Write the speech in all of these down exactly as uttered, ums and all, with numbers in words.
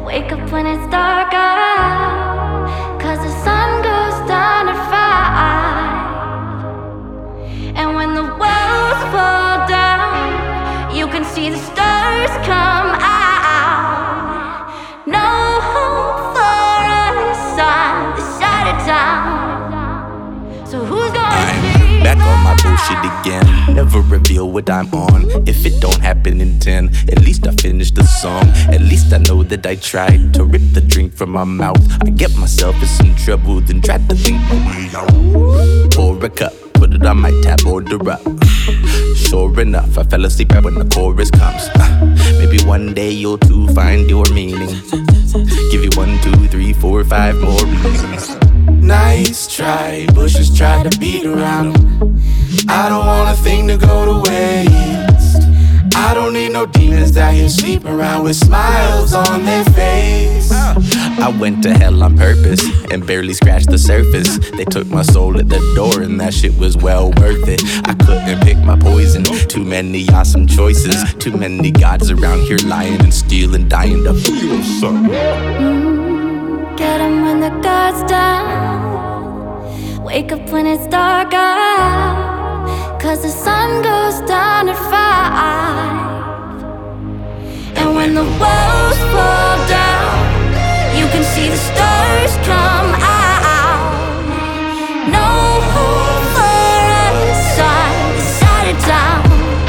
Wake up when it's dark out, 'cause the sun goes down at five. And when the walls fall down, you can see the stars come out. No hope for us on this side of town. So who's gonna see? Back on my bullshit again. Never reveal what I'm on. If it don't happen in ten, at least I finished the song. At least I know that I tried to rip the drink from my mouth. I get myself in some trouble, then try to think my way out. Pour a cup, put it on my tab, order up. Sure enough, I fell asleep right when the chorus comes. uh, Maybe one day you'll too find your meaning. Give you one, two, three, four, five more reasons. Nice try, bushes try to beat around them. I don't want a thing to go to waste. I don't need no demons out here sleeping around with smiles on their face. I went to hell on purpose and barely scratched the surface. They took my soul at the door and that shit was well worth it. I couldn't pick my poison, too many awesome choices. Too many gods around here lying and stealing, dying to feel something. Mm, get 'em when the guard's down. Wake up when it's dark out, 'cause the sun goes down at five. And when the walls fall down, you can see the stars come out. No hope for us on this side of town.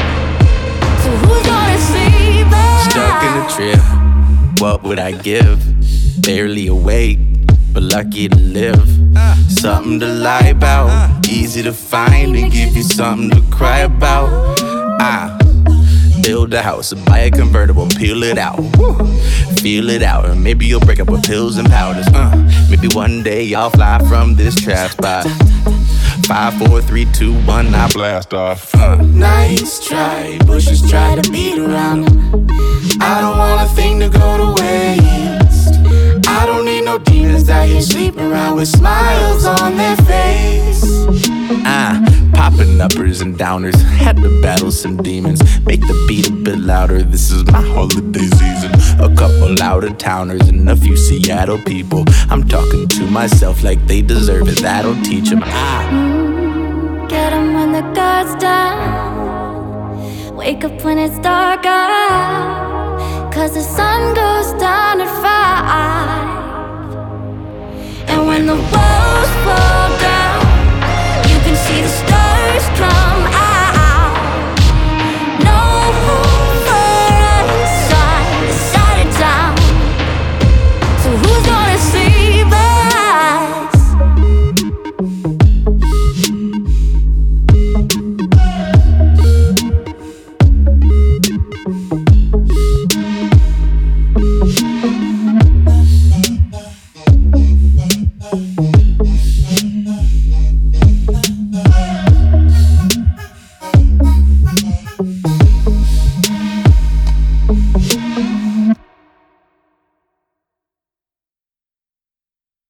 So who's gonna sleep us? Stuck in a trip, what would I give? Barely awake, but lucky to live. Something to lie about, easy to find and give you something to cry about. Ah, build a house, buy a convertible, peel it out, woo. Feel it out, or maybe you'll break up with pills and powders. Uh, maybe one day I'll fly from this trap spot. Five, four, three, two, one, I blast off. Uh. Nice try, bushes try to beat around them. I don't want a thing to go to waste. I don't need no demons out here sleeping around with smiles on their face. Ah, popping uppers and downers, had to battle some demons. Make the beat a bit louder, this is my holiday season. A couple out-of-towners and a few Seattle people. I'm talking to myself like they deserve it, that'll teach them. Ah. Mm, get 'em when the guard's down. Wake up when it's dark out, 'cause the sun goes down at five. And when the